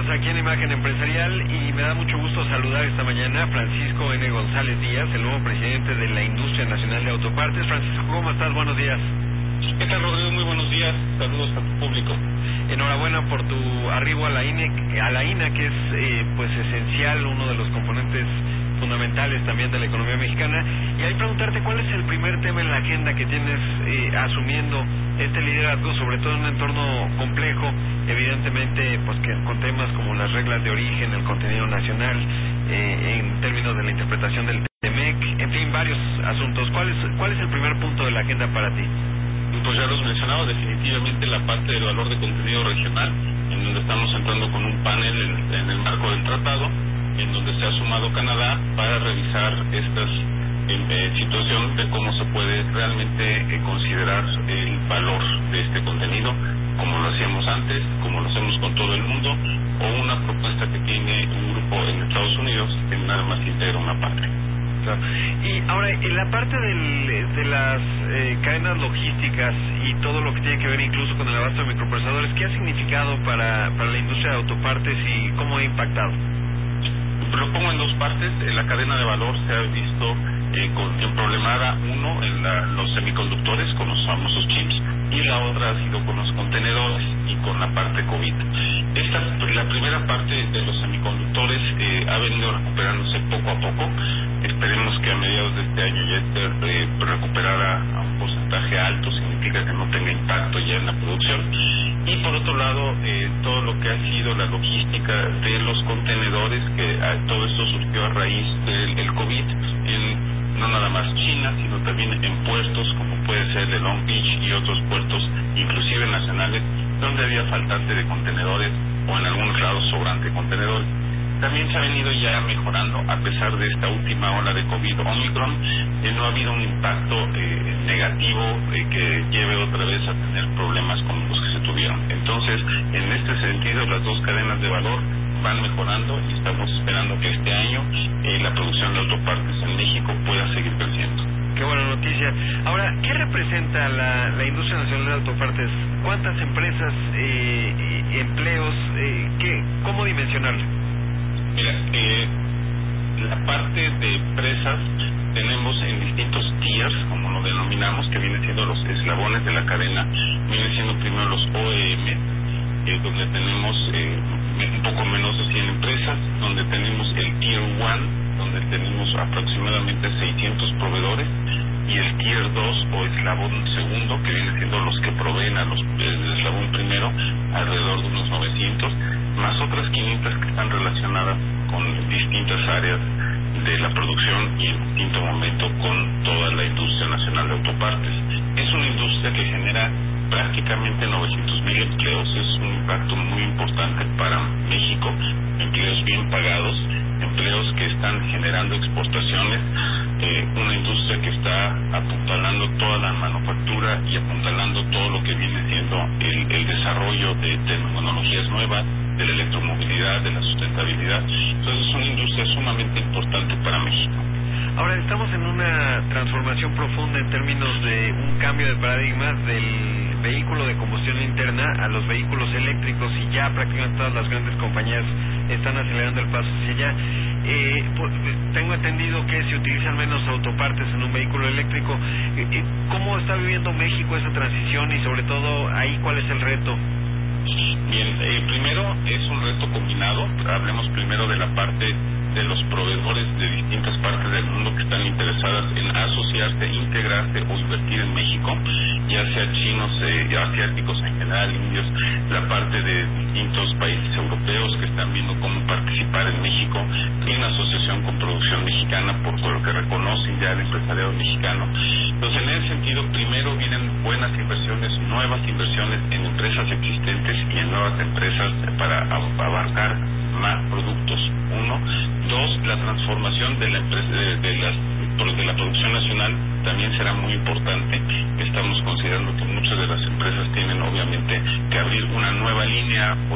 Seguimos aquí en Imagen Empresarial y me da mucho gusto saludar esta mañana a Francisco N. González Díaz, el nuevo presidente de la Industria Nacional de Autopartes. Francisco, ¿cómo estás? Buenos días. ¿Qué tal, Rodrigo? Muy buenos días. Saludos a tu público. Enhorabuena por tu arribo a la INA, que es pues esencial, uno de los componentes fundamentales también de la economía mexicana. Y ahí preguntarte cuál es el primer tema en la agenda que tienes asumiendo este liderazgo, sobre todo en un entorno complejo, evidentemente pues que con temas como las reglas de origen, el contenido nacional, en términos de la interpretación del TEMEC, en fin, varios asuntos. ¿Cuál es el primer punto de la agenda para ti? Pues ya lo has mencionado, definitivamente la parte del valor de contenido regional, en donde estamos entrando con un panel en el marco del tratado, en donde se ha sumado Canadá para revisar estas situación de cómo se puede realmente considerar el valor de este contenido, como lo hacíamos antes, como lo hacemos con todo el mundo, o una propuesta que tiene un grupo en Estados Unidos que nada más integra una parte. Y ahora, en la parte de las cadenas logísticas y todo lo que tiene que ver incluso con el abasto de microprocesadores, ¿qué ha significado para la industria de autopartes y cómo ha impactado? Lo pongo en dos partes. La cadena de valor se ha visto problemada, uno en los semiconductores con los famosos chips, y la otra ha sido con los contenedores y con la parte COVID. La primera parte de los semiconductores ha venido recuperándose poco a poco. Esperemos que a mediados de este año ya esté recuperada a un porcentaje alto, significa que no tenga impacto ya en la producción. Y por otro lado, todo lo que ha sido la logística de los contenedores, que todo esto surgió a raíz del COVID, no nada más China, sino también en puertos como puede ser de Long Beach y otros puertos, inclusive nacionales, donde había faltante de contenedores o en algunos lados sobrante de contenedores. También se ha venido ya mejorando a pesar de esta última ola de COVID Omicron. No ha habido un impacto negativo que lleve otra vez a tener problemas como los que se tuvieron. Entonces, en este sentido, las dos cadenas de valor van mejorando y estamos esperando que este año la producción de autopartes en México pueda seguir creciendo. Qué buena noticia. Ahora, ¿qué representa la industria nacional de autopartes? ¿Cuántas empresas, empleos, cómo dimensionarla? Mira, la parte de empresas tenemos en distintos tiers, como lo denominamos, que vienen siendo los eslabones de la cadena. Vienen siendo primero los OEM, donde tenemos un poco menos de 100 empresas, donde tenemos el Tier 1, donde tenemos aproximadamente 600 proveedores, y el Tier 2 o eslabón segundo, que vienen siendo los que proveen el eslabón primero, alrededor de unos 900, más otras 500 que están relacionadas con distintas áreas de la producción y en distinto momento con toda la industria nacional de autopartes. Es una industria que genera prácticamente 900,000 empleos, es un impacto muy importante para México, empleos bien pagados, empleos que están generando exportaciones, una industria que está apuntalando toda la manufactura y apuntalando todo lo que viene siendo el desarrollo de tecnologías nuevas, de la electromovilidad, de la sustentabilidad. Entonces es una industria sumamente importante para México. Ahora, estamos en una transformación profunda en términos de un cambio de paradigma del vehículo de combustión interna a los vehículos eléctricos, y ya prácticamente todas las grandes compañías están acelerando el paso hacia allá. Tengo entendido que se utilizan menos autopartes en un vehículo eléctrico. ¿Cómo está viviendo México esa transición y sobre todo ahí cuál es el reto? Bien, primero es un reto combinado. Hablemos primero de la parte de los proveedores de distintas partes del mundo que están interesadas en asociarse, integrarse o invertir en México, ya sea chinos, asiáticos en general, indios, la parte de distintos países europeos que están viendo cómo participar en México, en asociación con producción mexicana, por lo que reconocen ya el empresariado mexicano. Entonces, en ese sentido, primero vienen buenas inversiones, nuevas inversiones en empresas existentes y en nuevas empresas para abarcar más productos. Uno. Dos, la transformación de la empresa, de la producción nacional también será muy importante. Estamos considerando que muchas de las empresas tienen obviamente que abrir una nueva línea, por decirlo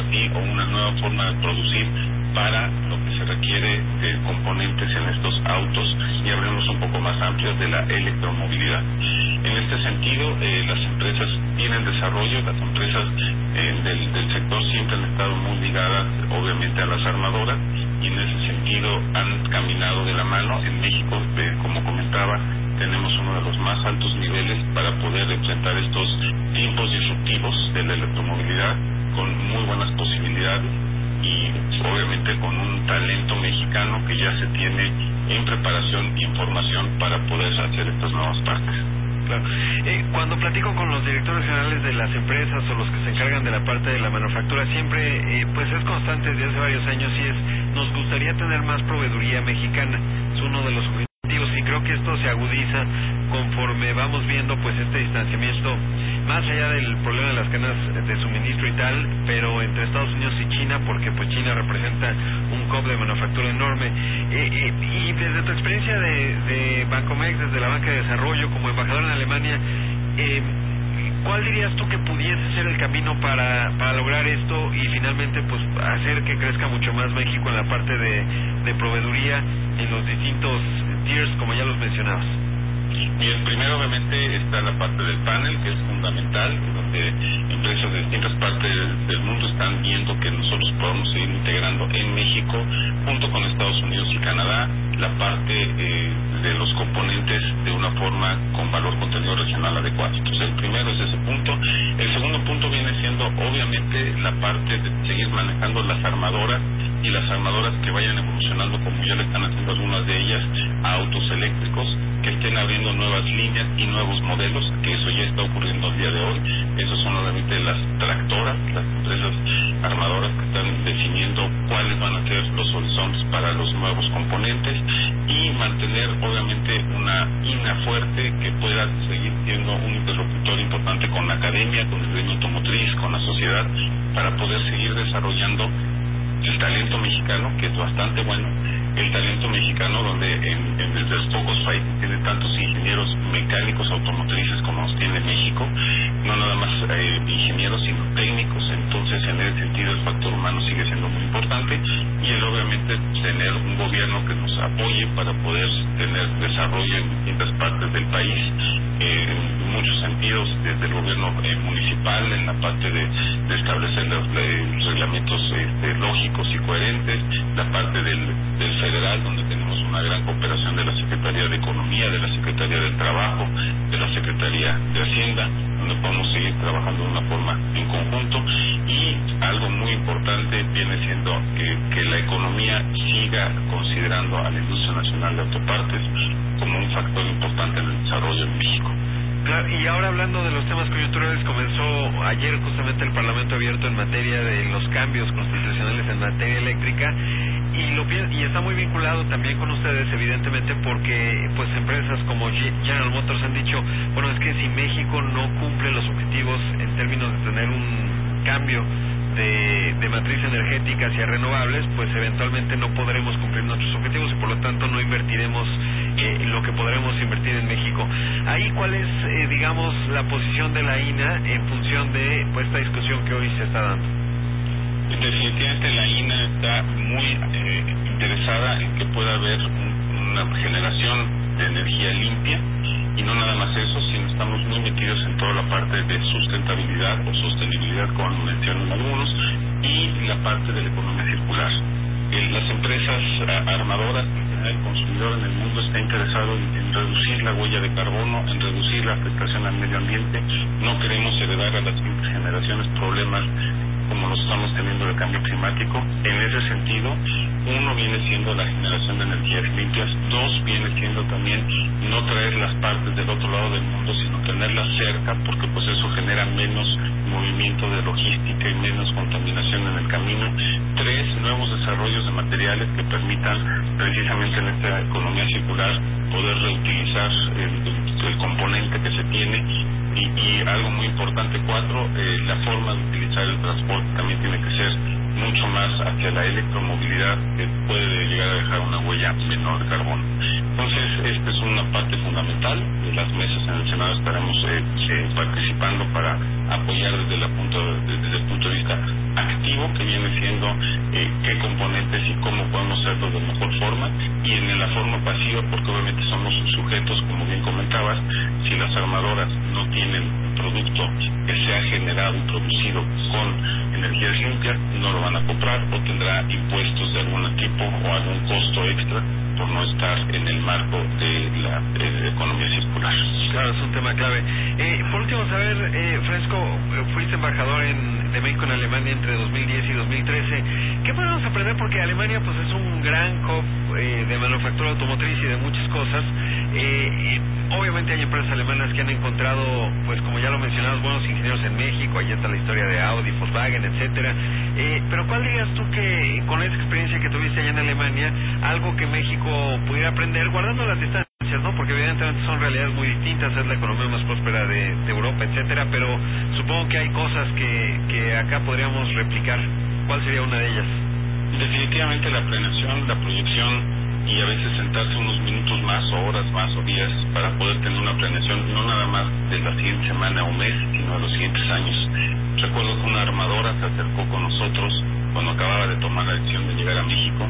sí o una nueva forma de producir para lo que se requiere de componentes en estos autos y hablemos un poco más amplios de la electromovilidad. En este sentido, las empresas tienen desarrollo, las empresas del sector siempre han estado muy ligadas obviamente a las armadoras y en ese sentido han caminado de la mano. En México, como comentaba, tenemos uno de los más altos niveles para poder enfrentar estos tiempos disruptivos de la electromovilidad con muy buenas posibilidades y obviamente con un talento mexicano que ya se tiene en preparación y en formación para poder hacer estas nuevas partes. Claro. Cuando platico con los directores generales de las empresas o los que se encargan de la parte de la manufactura, siempre pues es constante desde hace varios años y es, nos gustaría tener más proveeduría mexicana, es uno de los objetivos y creo que esto se agudiza conforme vamos viendo pues este distanciamiento, más allá del problema de las cadenas de suministro y tal, pero entre Estados Unidos y China, porque pues China representa un hub de manufactura enorme. Y desde tu experiencia de Bancomex, desde la banca de desarrollo, como embajador en Alemania, ¿cuál dirías tú que pudiese ser el camino para lograr esto y finalmente pues hacer que crezca mucho más México en la parte de proveeduría en los distintos tiers, como ya los mencionabas? Bien, primero obviamente está la parte del panel, que es fundamental, donde empresas de distintas partes del mundo están viendo que nosotros podemos seguir integrando en México, junto con Estados Unidos y Canadá, la parte de los componentes de una forma con valor contenido regional adecuado. Entonces el primero es ese punto. El segundo punto viene siendo obviamente la parte de seguir manejando las armadoras y las armadoras que vayan evolucionando, como ya le están haciendo algunas de ellas, a autos eléctricos, que estén abriendo nuevas líneas y nuevos modelos, que eso ya está ocurriendo el día de hoy. Esos son obviamente las tractoras, las empresas armadoras que están definiendo cuáles van a ser los horizontes para los nuevos componentes y mantener obviamente una INA fuerte que pueda seguir siendo un interlocutor importante con la academia, con el gremio automotriz, con la sociedad, para poder seguir desarrollando el talento mexicano, que es bastante bueno, el talento mexicano donde en los pocos países tiene tantos ingenieros mecánicos automotrices como los tiene México, no nada más ingenieros sino técnicos. Entonces en ese sentido el factor humano sigue siendo muy importante y el obviamente tener un gobierno que nos apoye para poder tener desarrollo en distintas partes del país, en muchos sentidos, desde el gobierno municipal en la parte de establecer los reglamentos lógicos y coherentes, la parte del federal, donde tenemos una gran cooperación de la Secretaría de Economía, de la Secretaría del Trabajo, de la Secretaría de Hacienda, donde podemos seguir trabajando de una forma en conjunto. Y algo muy importante viene siendo que la economía siga considerando a la industria nacional de autopartes como un factor importante en el desarrollo de México. Claro, y ahora hablando de los temas coyunturales, comenzó ayer justamente el Parlamento abierto en materia de los cambios constitucionales en materia eléctrica y está muy vinculado también con ustedes, evidentemente, porque pues empresas como General Motors han dicho, bueno, es que si México no cumple los objetivos en términos de tener un cambio de matriz energética hacia renovables, pues eventualmente no podremos cumplir nuestros objetivos y por lo tanto no invertiremos lo que podremos invertir en México. Ahí, ¿cuál es, digamos, la posición de la INA en función de pues esta discusión que hoy se está dando? Definitivamente la INA está muy interesada en que pueda haber una generación de energía limpia y no nada más eso, sino estamos muy metidos en toda la parte de sustentabilidad o sostenibilidad, como mencionan algunos, y la parte de la economía circular. Las empresas armadoras, el consumidor en el mundo está interesado en reducir la huella de carbono, en reducir la afectación al medio ambiente. No queremos heredar a las siguientes generaciones problemas como los estamos teniendo de cambio climático. En ese sentido, uno viene siendo la generación de energías limpias, dos viene siendo también no traer las partes del otro lado del mundo, sino tenerlas cerca, porque pues eso genera menos movimiento de logística y menos contaminación en el camino. Tres, nuevos desarrollos de materiales que permitan precisamente en esta economía circular poder reutilizar el componente que se tiene. Y algo muy importante, cuatro, la forma de utilizar el transporte también tiene que ser mucho más hacia la electromovilidad, que puede llegar a dejar una huella menor de carbono. Entonces, esta es una parte fundamental de las mesas en el Senado. Estaremos participando para apoyar desde el punto de vista activo objetivo, que viene siendo qué componentes y cómo podemos hacerlo de mejor forma, y en la forma pasiva, porque obviamente somos sujetos, como bien comentabas, si las armadoras no tienen producto que sea generado y producido con energías limpias, no lo van a comprar o tendrá impuestos de algún tipo o algún costo extra por no estar en el marco de la economía circular. Claro, es un tema clave. Por último, saber, Francisco, fuiste embajador de México en Alemania entre 2010 y 2013. ¿Qué podemos aprender? Porque Alemania pues es un gran hub de manufactura automotriz y de muchas cosas. Obviamente hay empresas alemanas que han encontrado, pues como ya lo mencionabas, buenos ingenieros en México. Ahí está la historia de Audi, Volkswagen, etcétera. Pero ¿cuál dirías tú que, con esa experiencia que tuviste allá en Alemania, algo que México pudiera aprender, guardando las distancias, ¿no? Porque evidentemente son realidades muy distintas, es la economía más próspera de Europa, etcétera, pero supongo que hay cosas que acá podríamos replicar. ¿Cuál sería una de ellas? Definitivamente la planeación, la proyección, y a veces sentarse unos minutos más o horas más o días para poder tener una planeación no nada más de la siguiente semana o mes, sino de los siguientes años. Recuerdo que una armadora se acercó con nosotros cuando acababa de tomar la decisión de llegar a México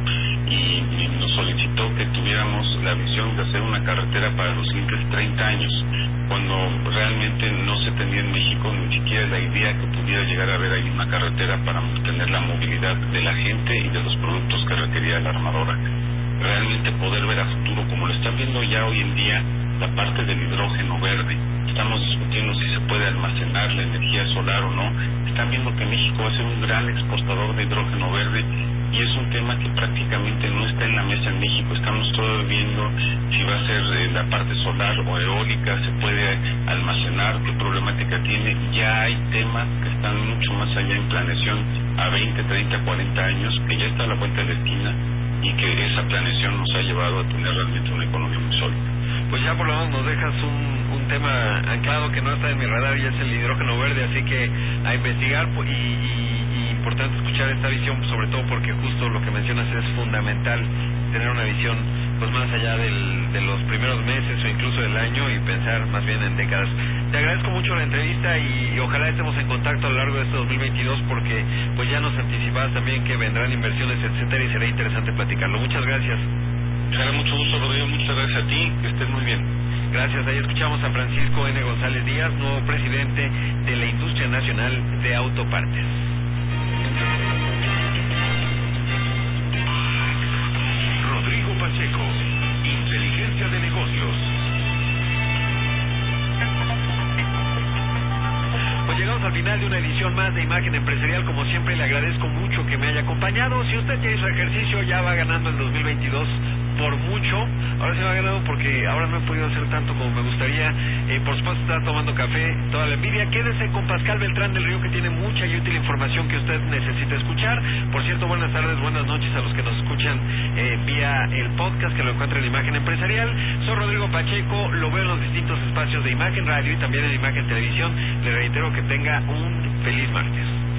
y nos solicitó que tuviéramos la visión de hacer una carretera para los siguientes 30 años, cuando realmente no se tenía en México ni siquiera la idea que pudiera llegar a haber ahí una carretera para tener la movilidad de la gente y de los productos que requería la armadora. Realmente poder ver a futuro, como lo están viendo ya hoy en día, la parte del hidrógeno verde. Estamos discutiendo si se puede almacenar la energía solar o no. Están viendo que México va a ser un gran exportador de hidrógeno verde y es un tema que prácticamente no está en la mesa en México. Estamos todavía viendo si va a ser la parte solar o eólica, se puede almacenar, qué problemática tiene. Ya hay temas que están mucho más allá en planeación a 20, 30, 40 años, que ya está a la vuelta de la esquina, y que esa planeación nos ha llevado a tener realmente una economía muy sólida. Pues ya por lo menos nos dejas un tema anclado que no está en mi radar, y es el hidrógeno verde, así que a investigar, y importante escuchar esta visión, sobre todo porque justo lo que mencionas es fundamental, tener una visión pues más allá de los primeros meses o incluso del año, y pensar más bien en décadas. Te agradezco mucho la entrevista y ojalá estemos en contacto a lo largo de este 2022, porque pues ya nos anticipabas también que vendrán inversiones, etcétera, y será interesante platicarlo. Muchas gracias. Será mucho gusto, Rodrigo. Muchas gracias a ti. Que estés muy bien. Gracias. Ahí escuchamos a Francisco N. González Díaz, nuevo presidente de la Industria Nacional de Autopartes. Rodrigo Pacheco, Inteligencia de Negocios. Pues llegamos al final de una edición más de Imagen Empresarial. Como siempre, le agradezco mucho que me haya acompañado. Si usted ya hizo ejercicio, ya va ganando el 2022 por mucho. Ahora se va ganando porque ahora no he podido hacer tanto como me gustaría. Por supuesto, está tomando café, toda la envidia. Quédese con Pascal Beltrán del Río, que tiene mucha y útil información que usted necesita escuchar. Por cierto, buenas tardes, buenas noches a los que nos escuchan vía el podcast, que lo encuentran en Imagen Empresarial. Soy Rodrigo Pacheco, lo veo en los distintos espacios de Imagen Radio y también en Imagen Televisión. Le reitero que tenga un feliz martes.